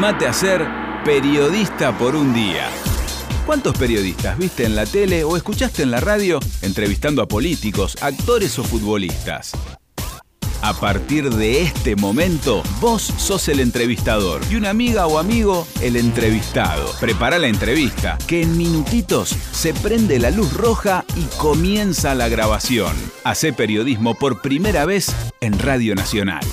Animate a ser periodista por un día. ¿Cuántos periodistas viste en la tele o escuchaste en la radio entrevistando a políticos, actores o futbolistas? A partir de este momento, vos sos el entrevistador y una amiga o amigo el entrevistado. Prepara la entrevista, que en minutitos se prende la luz roja y comienza la grabación. Hacé periodismo por primera vez en Radio Nacional.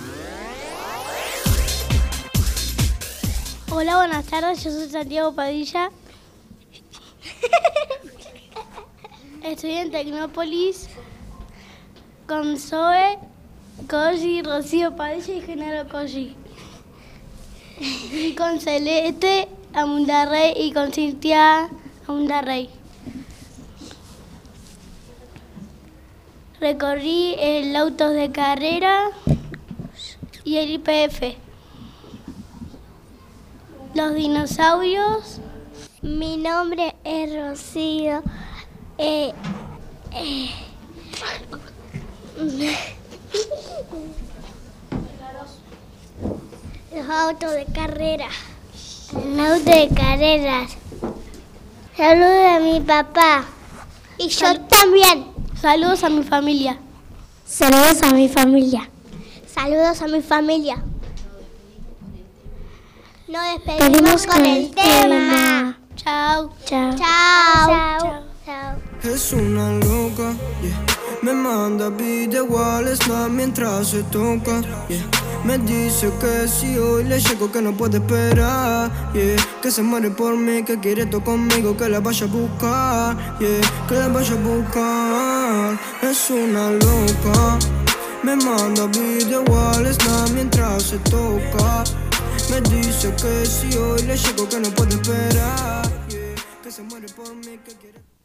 Hola, buenas tardes, yo soy Santiago Padilla. Estoy en Tecnópolis con Zoe, Koji, Rocío Padilla y Genaro Koji. Y con Celeste Amundarrey y con Cintia Amundarrey. Recorrí el autos de carrera y el IPF. Los dinosaurios. Mi nombre es Rocío. Los autos de carrera. El auto de carreras. Saludos a mi papá. Y yo también. Saludos a mi familia. Saludos a mi familia. Saludos a mi familia. Nos despedimos con el tema. Chao. Chao. Chao. Es una loca, yeah. Me manda video al snap mientras se toca, yeah. Me dice que si hoy le llego que no puede esperar, yeah. Que se muere por mí, que quiere todo conmigo, que la vaya a buscar, yeah. Que la vaya a buscar. Es una loca. Me manda video al snap mientras se toca. Me dice que si hoy le llego que no puede esperar, yeah. Que se muere por mí, que quiere...